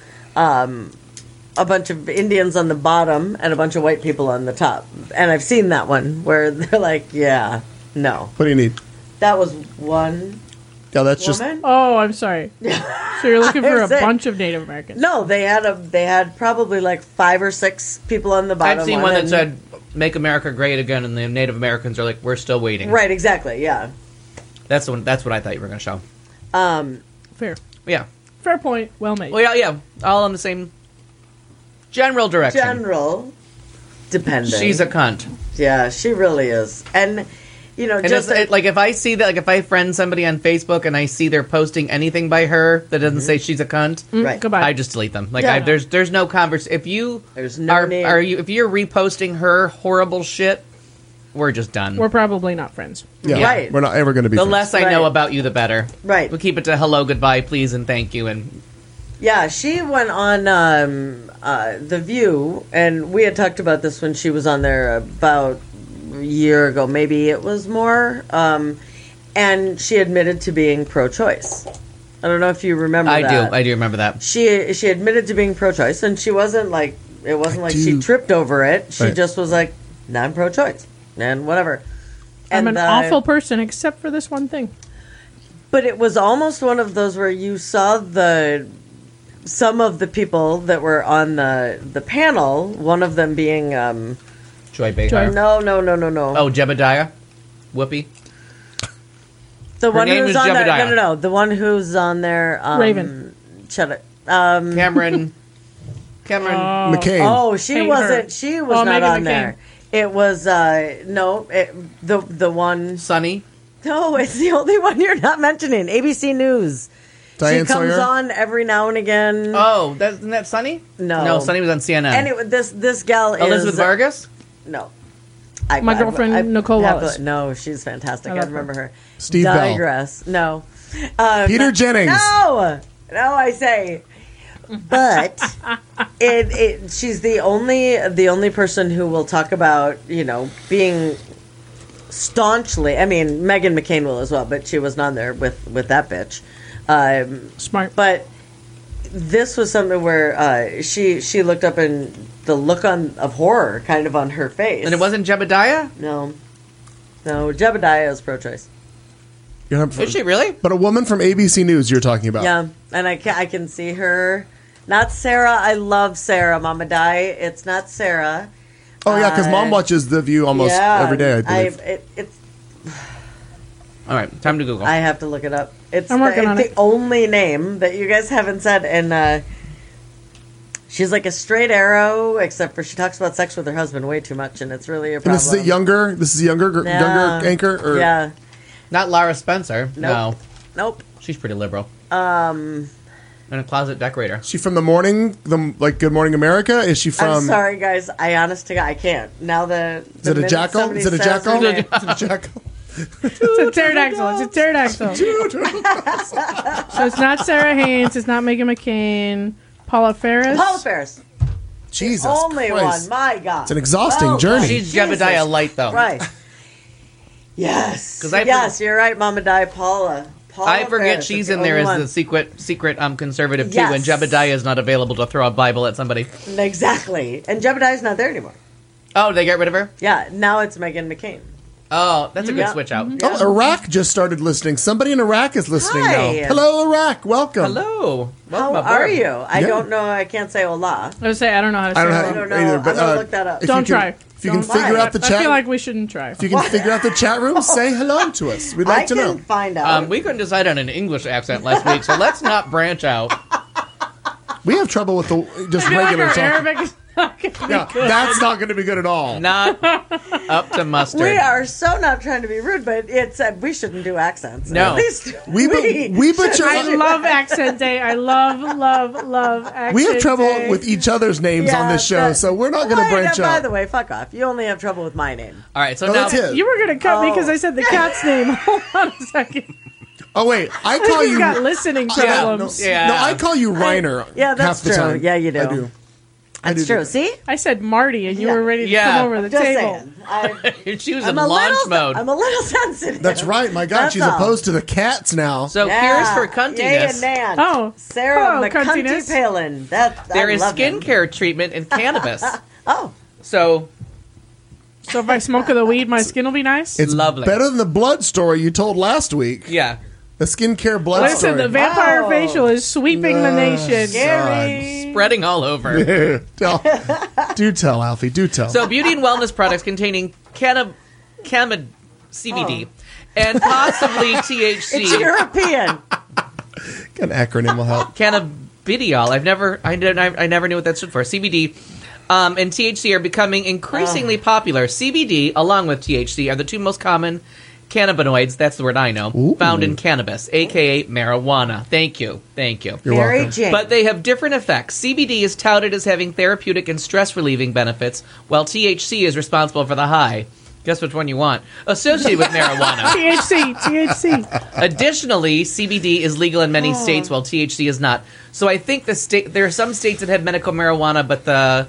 Indians on the bottom and a bunch of white people on the top. And I've seen that one where they're like, yeah, no. What do you need? That was one Yeah, that's just... woman. Oh, I'm sorry. So you're looking for a was saying- bunch of Native Americans. No, they had probably like 5 or 6 people on the bottom. I've seen one that and- said, "Make America Great Again," and the Native Americans are like, "We're still waiting." Right, exactly, yeah. That's the one. That's what I thought you were going to show. Fair. Yeah. Fair point. Well made. Well, yeah. All in the same general direction. General, depending. She's a cunt. Yeah, she really is. And, you know, And just... like, if I see that, like, if I friend somebody on Facebook and I see they're posting anything by her that doesn't say she's a cunt, right. Goodbye. I just delete them. Like, Yeah. there's no conversation. If you There's no need. if you're reposting her horrible shit, we're just done. We're probably not friends. Yeah, Right. we're not ever going to be The friends. less I know Right. about you, the better. Right. We'll keep it to hello, goodbye, please, and thank you. And Yeah, she went on The View, and we had talked about this when she was on there about a year ago, maybe it was more, and she admitted to being pro-choice. I don't know if you remember that. I do remember that. She admitted to being pro-choice, and she wasn't like, it wasn't like she do. tripped over it. She Right. just was like, nah, I'm pro-choice, and whatever. I'm And an awful person except for this one thing. But it was almost one of those where you saw some of the people that were on the panel, one of them being Joy Behar. no. Oh, Jebediah? Whoopi? The one name who's is on there. Jebediah. No. The one who's on there. Raven. Shut it. Cameron. McCain. Oh, she Hate wasn't. her. She was Oh, not Meghan on there. It was the one. Sunny. No, it's the only one you're not mentioning. ABC News. Diane she comes Sawyer? on every now and again. Oh, isn't that Sunny? No. No, Sunny was on CNN. Anyway, this gal is Elizabeth Vargas? No. My girlfriend, Nicole have Wallace. No, she's fantastic. I I love remember her. Steve Bell. Digress. No. Peter Jennings. No, I say. But she's the only person who will talk about, you know, being staunchly. I mean, Meghan McCain will as well, but she wasn't on there with that bitch. Smart. But this was something where she looked up and the look of horror kind of on her face. And it wasn't Jebediah? No, Jebediah is pro-choice. You're not- Is she really? But a woman from ABC News you're talking about. Yeah, and I can see her. Not Sarah. I love Sarah. Mama Die. It's not Sarah. Oh, yeah, because Mom watches The View almost every day, I believe. It's. All right, time to Google. I have to look it up. It's I'm working on the it. only name that you guys haven't said, and she's like a straight arrow, except for she talks about sex with her husband way too much, and it's really a And problem. this is a younger anchor? Or? Yeah. Not Lara Spencer. No. Nope. She's pretty liberal. And a closet decorator. Is she from the morning, Good Morning America? Is she from... I'm sorry, guys. Honest to God, I can't. Now Is it a jackal? Is it a jackal? Is it a jackal? It's a pterodactyl. It's a pterodactyl. So it's not Sarah Haynes. It's not Meghan McCain. Paula Ferris. Paula Ferris. Jesus Only Christ. one. My God. It's an exhausting journey. She's Jebediah Light, though. Right. Yes. 'Cause I Yes, you're right, Mama Die. Paula I forget Ferris she's is in there as only the secret conservative, Yes. too, and Jebediah is not available to throw a Bible at somebody. one. Exactly. And Jebediah's not there anymore. Oh, did they get rid of her? Yeah, now it's Meghan McCain. Oh, that's a good Yeah. switch out. Oh, Iraq just started listening. Somebody in Iraq is listening Hi. now. Hello, Iraq. Welcome. Hello. How Welcome are aboard. you? I Yeah. don't know. I can't say hola. I would say I don't know how to say I don't, that. have, don't know. either, but I'm gonna look that up. if Don't you can- try. If you can Don't figure lie. out the I chat, feel like we shouldn't try. if you can figure out the chat room, say hello to us. We'd like I to can know. find out. We couldn't decide on an English accent last week, so let's not branch out. We have trouble with the just I feel like regular our talking. Arabic is not going to be Yeah, good. that's not going to be good at all. Not up to mustard. We are so not trying to be rude, but it's we shouldn't do accents. No. At least We butcher. I love accent day. I love accent We have trouble day. with each other's names on this show, so we're not going to branch By out. the way, fuck off. You only have trouble with my name. All right, so No, now that's it. You were going to cut me Oh. because I said the cat's name. Hold on a second. Oh wait, I I call think you. you've got listening Yeah, problems. Yeah. No, I call you Reiner. Yeah, that's half the true. time. Yeah, you do. I do. I That's do. true. See? I said Marty, and you Yeah. were ready to Yeah. come over the Just table. saying. she was I'm in a launch little, mode. I'm a little sensitive. That's right. My God, That's she's all. opposed to the cats now. So Yeah. here's for Yay cuntiness. and Nan. Oh, Sarah hello, McCunty cuntiness. Palin. That There I is love him. skincare treatment in cannabis. Oh, So So if I smoke the weed, my skin will be nice? It's lovely. better than the blood story you told last week. yeah. The skincare blood Listen, story. the vampire Wow. facial is sweeping the nation. scary. Spreading all over. do tell, Alfie. Do tell. So beauty and wellness products containing cannabis CBD and possibly It's THC. European. An acronym will help. Cannabidiol. I never knew what that stood for. CBD and THC are becoming increasingly popular. CBD, along with THC, are the two most common cannabinoids, that's the word I know, Ooh. found in cannabis, aka marijuana. Thank you. You're Mary welcome. Jane. But they have different effects. CBD is touted as having therapeutic and stress-relieving benefits, while THC is responsible for the high. Guess which one you want. Associated with marijuana. THC. Additionally, CBD is legal in many states, while THC is not. So I think there are some states that have medical marijuana, but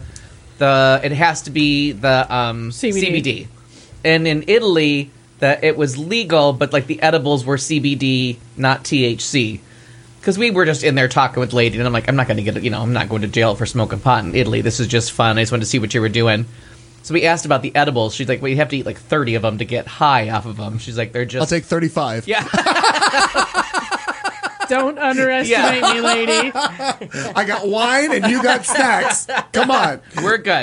it has to be the CBD. And in Italy, it was legal, but like the edibles were CBD, not THC. Because we were just in there talking with the lady, and I'm like, I'm not going to I'm not going to jail for smoking pot in Italy. This is just fun. I just wanted to see what you were doing. So we asked about the edibles. She's like, well, you have to eat like 30 of them to get high off of them. She's like, they're just... I'll take 35. Yeah. Don't underestimate me, lady. I got wine and you got snacks. Come on. We're good.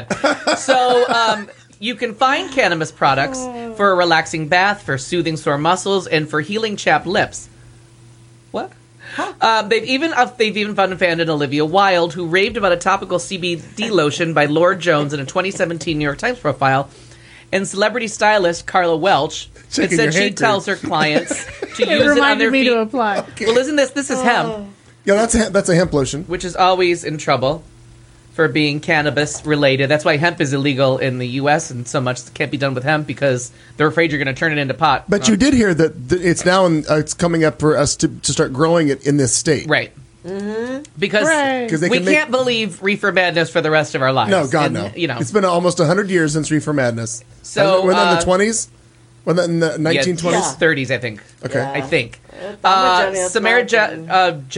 So you can find cannabis products for a relaxing bath, for soothing sore muscles, and for healing chapped lips. What? They've even found and found Olivia Wilde, who raved about a topical CBD lotion by Lord Jones in a 2017 New York Times profile. And celebrity stylist Carla Welch had Shaking your said she head, tells her clients to It use it on reminded their me feet. to apply. Well, isn't this is hemp, Yeah, that's a hemp lotion. which is always in trouble for being cannabis related. That's why hemp is illegal in the U.S. and so much can't be done with hemp because they're afraid you're going to turn it into pot. But you did hear that it's now it's coming up for us to start growing it in this state. Right. Because Hooray. 'Cause they we can make- can't believe reefer madness for the rest of our lives. No, God, And, no. You know, It's been almost 100 years since Reefer Madness. So, Wasn't that in the 20s? Wasn't that in the 1920s? yeah, 30s, I think. Okay. I think. Jenny, it's Samara not good.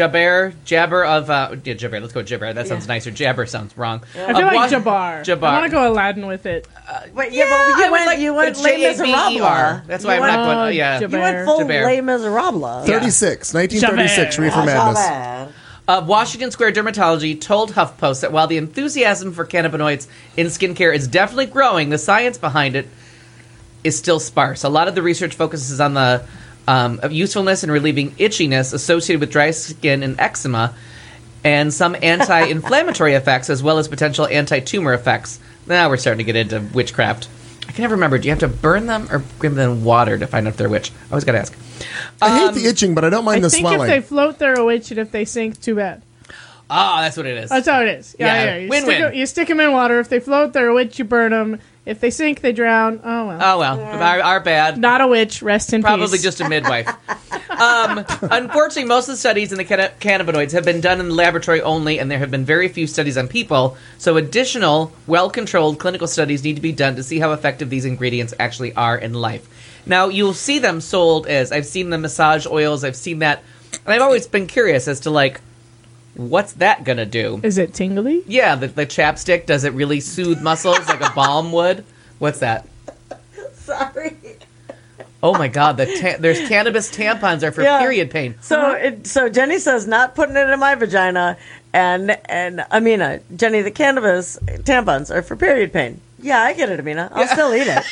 Jabber of Jabber. Let's go Jabber. That sounds nicer. Jabber sounds wrong. I feel like Jabbar. Jabbar. I want to go Aladdin with it. Wait, yeah, but I would like- you went it's Les Jaber. Miserables. That's why You I'm went- not going. Yeah. Jabber. You went full Jabber. Les Miserables. 36, 1936, Javert. Reefer Madness. Bad. Washington Square Dermatology told HuffPost that while the enthusiasm for cannabinoids in skincare is definitely growing, the science behind it is still sparse. A lot of the research focuses on the usefulness in relieving itchiness associated with dry skin and eczema, and some anti-inflammatory effects, as well as potential anti-tumor effects. Now we're starting to get into witchcraft. I can never remember. Do you have to burn them or give them in water to find out if they're witch? I always got to ask. I hate the itching, but I don't mind I the think swelling. if they float, they're a witch, and if they sink, too bad. Ah, that's what it is. That's how it is. Yeah. Yeah. You Win-win. stick 'em- You stick them in water. If they float, they're a witch. You burn them. If they sink, they drown. Oh well. Oh, well. Our bad. Not a witch. Rest in Probably peace. just a midwife. Unfortunately, most of the studies in the cannabinoids have been done in the laboratory only, and there have been very few studies on people. So additional, well-controlled clinical studies need to be done to see how effective these ingredients actually are in life. Now, you'll see them sold as, I've seen the massage oils, I've seen that, and I've always been curious as to, like, what's that going to do? Is it tingly? Yeah, the chapstick, does it really soothe muscles like a balm would? What's that? Sorry. Oh my God! There's cannabis tampons are for period pain. So Jenny says not putting it in my vagina, and Amina, Jenny, the cannabis tampons are for period pain. Yeah, I get it, Amina. I'll still eat it.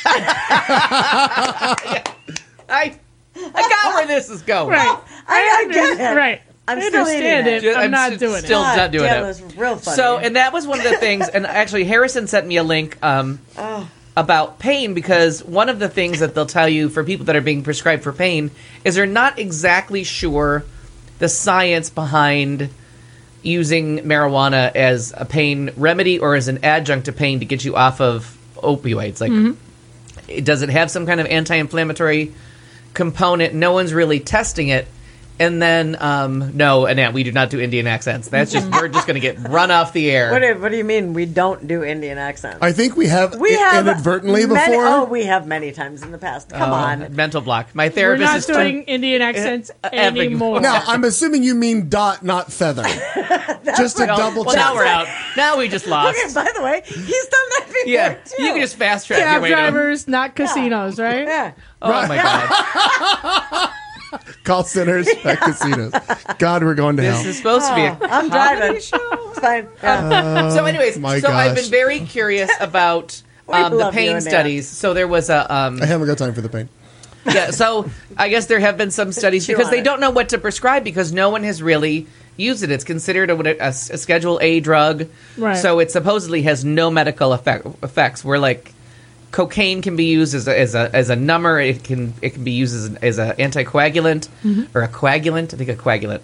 I got where this is going. Right. I get it. Right. I'm I still understand eating it. I'm not doing it. Still not doing That it. was real funny. So, and that was one of the things. And actually, Harrison sent me a link about pain, because one of the things that they'll tell you for people that are being prescribed for pain is they're not exactly sure the science behind using marijuana as a pain remedy or as an adjunct to pain to get you off of opioids. Like, does it have some kind of anti-inflammatory component? No one's really testing it. And then, no, Annette, we do not do Indian accents. That's just, we're just going to get run off the air. What do you mean we don't do Indian accents? I think we have inadvertently many, before. Oh, we have many times in the past. Come on. Mental block. My We're therapist not is doing Indian accents anymore. Now, I'm assuming you mean dot, not feather. Just to double well, check. now we're out. Now we just lost. Okay, by the way, he's done that before, Yeah, too. you can just fast track your Cab way to drivers, not casinos, right? Yeah. Oh my God. Call centers at casinos. God, we're going to This hell. is supposed to be a I'm driving. It's fine. Yeah. So anyways, my so I've gosh. been very curious about the love you, pain Annette. studies. So there was a I haven't got time for the pain. yeah, so I guess there have been some studies Chew because on they it. don't know what to prescribe because no one has really used it. It's considered a Schedule A drug. Right. So it supposedly has no medical effects. Where like cocaine can be used as a number. It can be used as an anticoagulant or a coagulant. I think a coagulant.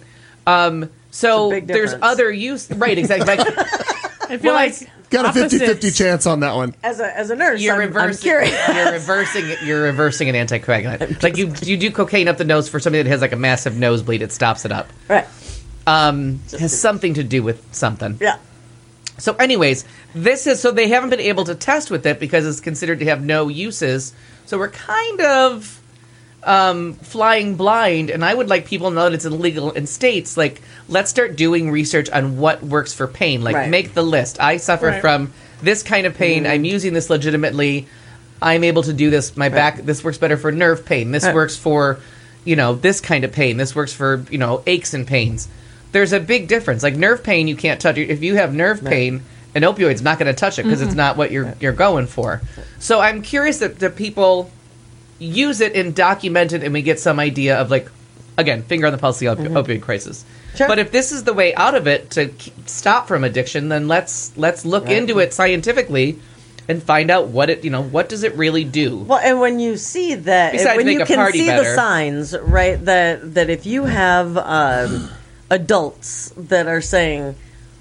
So It's a big there's difference. other use. Right, exactly. Like, I feel Well, like Got a 50-50 opposites. chance on that one. As a nurse, you're I'm reversing. curious. You're reversing an anticoagulant. Like you do cocaine up the nose for somebody that has like a massive nosebleed. It stops it up. Right. Has something to do with something. Yeah. So, anyways, so they haven't been able to test with it because it's considered to have no uses. So we're kind of flying blind, and I would like people to know that it's illegal in states. Like, let's start doing research on what works for pain. Like, Right. make the list. I suffer Right. from this kind of pain. I'm using this legitimately. I'm able to do this. My back. This works better for nerve pain. This works for, this kind of pain. This works for aches and pains. There's a big difference. Like nerve pain, you can't touch it. If you have nerve pain, an opioid's not going to touch it because it's not what you're going for. So I'm curious that people use it and document it, and we get some idea of like, again, finger on the pulse of the opioid crisis. Sure. But if this is the way out of it to stop from addiction, then let's look into it scientifically and find out what does it really do. Well, and when you see that, Besides when make you a can party see better. the signs, right, that if you have adults that are saying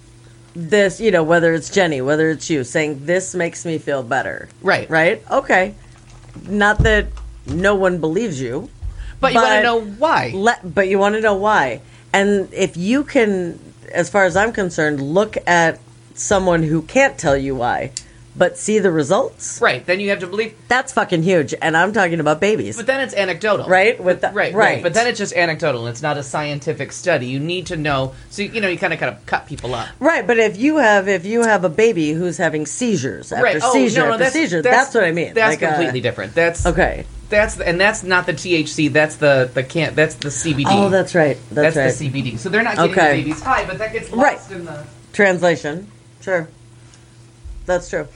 this, whether it's Jenny, whether it's you, saying this makes me feel better. Right. Right? Okay. Not that no one believes you. But you want to know why. But you want to know why. And if you can, as far as I'm concerned, look at someone who can't tell you why, but see the results, Right. Then you have to believe. that's fucking huge. And I'm talking about babies. But then it's anecdotal. Right? Right. But then it's just anecdotal. It's not a scientific study. You need to know. So you kind of cut people up. Right, but if you have a baby who's having seizures after Right. seizure after seizure, that's what I mean. That's Like, completely different. That's okay. That's not the THC. That's the CBD. Oh, that's right. That's right. the CBD. So they're not getting Okay. the babies high, but that gets lost in the. Translation. Sure. That's true.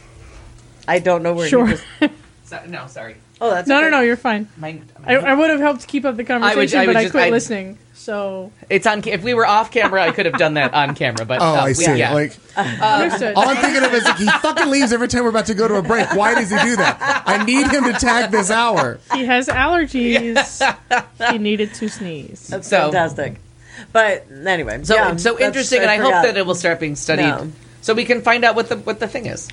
I don't know where Sure. you just. No, sorry. Oh, that's No, okay. no, you're fine. I would have helped keep up the conversation, I but would I just- quit listening. So It's on. If we were off camera, I could have done that on camera. But I see. Yeah. Like, understood. all I'm thinking of is like, he fucking leaves every time we're about to go to a break. Why does he do that? I need him to tag this hour. He has allergies. He needed to sneeze. That's So- fantastic. But anyway, So yeah, so that's- interesting, and I hope forgot. that it will start being studied, No. so we can find out what the thing is.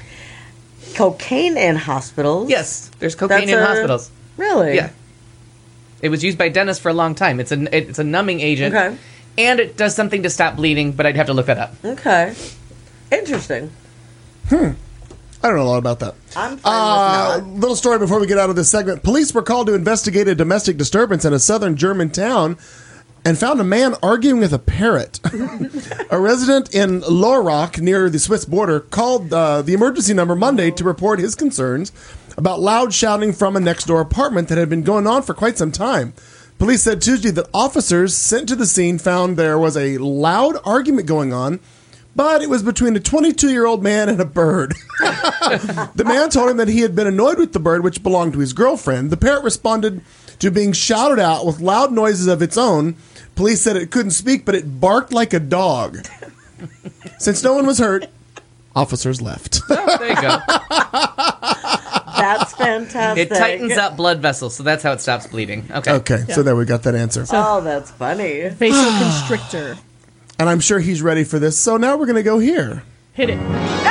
Cocaine in hospitals. Yes, there's cocaine in hospitals. Really? Yeah, it was used by dentists for a long time. It's a numbing agent, Okay. and it does something to stop bleeding. But I'd have to look that up. Okay. Interesting. I don't know a lot about that. I'm fine with not. Little story before we get out of this segment. Police were called to investigate a domestic disturbance in a southern German town and found a man arguing with a parrot. A resident in Lorach, near the Swiss border, called the emergency number Monday to report his concerns about loud shouting from a next-door apartment that had been going on for quite some time. Police said Tuesday that officers sent to the scene found there was a loud argument going on, but it was between a 22-year-old man and a bird. The man told him that he had been annoyed with the bird, which belonged to his girlfriend. The parrot responded to being shouted at with loud noises of its own. Police said it couldn't speak, but it barked like a dog. Since no one was hurt, officers left. Oh, there you go. That's fantastic. It tightens up blood vessels, so that's how it stops bleeding. Okay. So there we got that answer. Oh, that's funny. Vasoconstrictor. And I'm sure he's ready for this. So now we're going to go here. Hit it.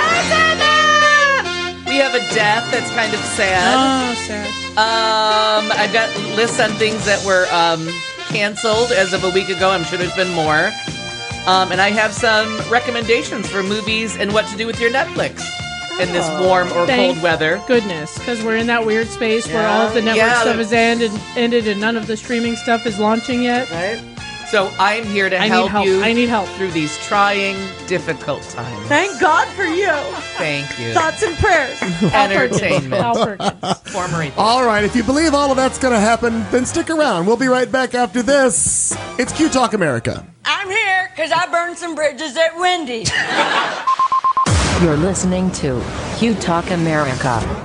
We have a death that's kind of sad. Oh, sad. I've got lists on things that were canceled as of a week ago. I'm sure there's been more. And I have some recommendations for movies and what to do with your Netflix in this warm or Thank cold weather. Goodness, because we're in that weird space where all of the network stuff is ended and none of the streaming stuff is launching yet. Right? So I'm here to help you. I need help through these trying, difficult times. Thank God for you. Thank you. Thoughts and prayers. Entertainment. Al Perkins. Former agent. All right, if you believe all of that's going to happen, then stick around. We'll be right back after this. It's Q Talk America. I'm here because I burned some bridges at Wendy's. You're listening to Q Talk America.